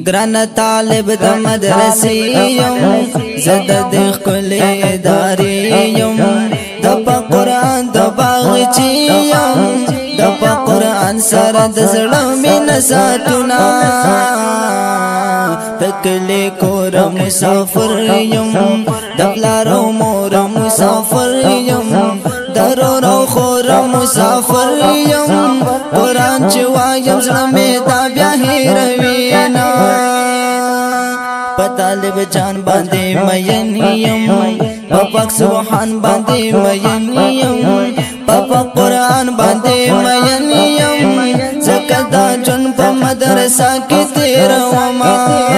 گران طالب د مدرسې یم زد د خپل ادارې یم د قرآن د باغچې یم د قرآن سره د زړه مینه ساتونه تکلی کور مسافر یم د پلار او مور مسافر یم درور او خور مسافر یم قرآن چې وایم زړه مې دا بیا هېروي نه په طالب جان باندې مین یم په پاک سبحان باندې مین یم په قرآن باندې مین یم ځکه دا ژوند په مدرسه کې تېرومه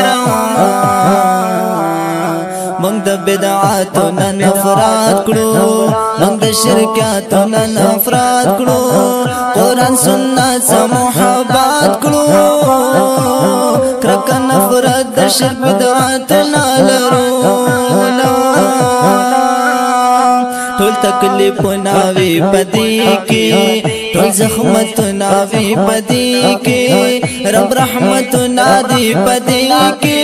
موږ د بدعاتو نه نفرت کړو موږ د شرکیاتو نه نفرت کړو قرآن سنت سره محبت کړو کرکه نفرت د شرک بدعاتو نه لرو ټول تکلیفونه وي پدې کې ټول زخمتونه وي پدې کې رب رحمتونه دي پدې کې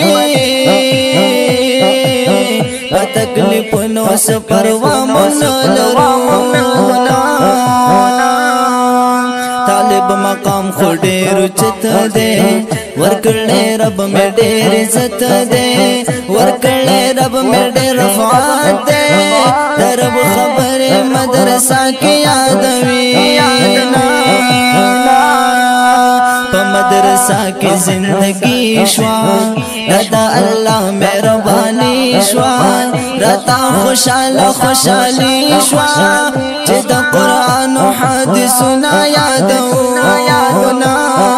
په تکلیفونو څه پروا مونږ لرو طالب مقام خو ډېر اوچت دی ورکړې رب مې ډېر عزت دی ورکړې رب مې ډېر رفعت دی د رب خبرې مدرسه کې یادوي په مدرسه کې زندگی شوا دا الله مهرباني شوا رتا خوشاله خوشالي شوا چې د قرآن او حدیثنا یادونا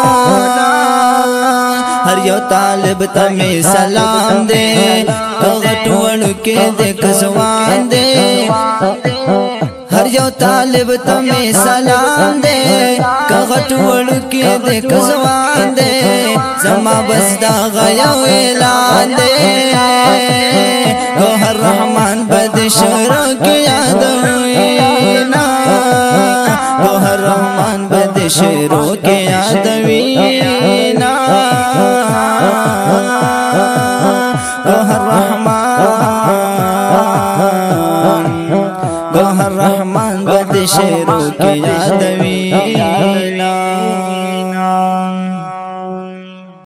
هر یو طالب ته می سلام دے غټوړو کې د کزوان دے هر یو طالب ته می سلام دے غټوړو کې د کزوان دے زما بس دا غيو اعلان دے گوهر رحمان بد شروع کې یادوینا گوهر رحمان بد شروع کې یادوینا گوهر رحمان بد شروع کې یادوی